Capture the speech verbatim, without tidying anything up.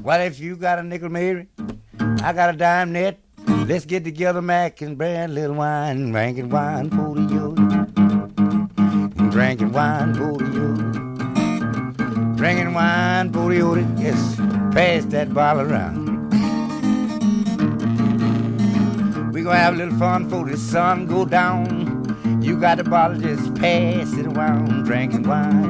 What if you got a nickel, Mary? I got a dime net. Let's get together, Mac, and brand little wine, drinking wine for the you, drinking wine for the you, drinking wine for the you. Yes, pass that bottle around. We gonna have a little fun before the sun go down. You got the bottle, just pass it around, drinking wine.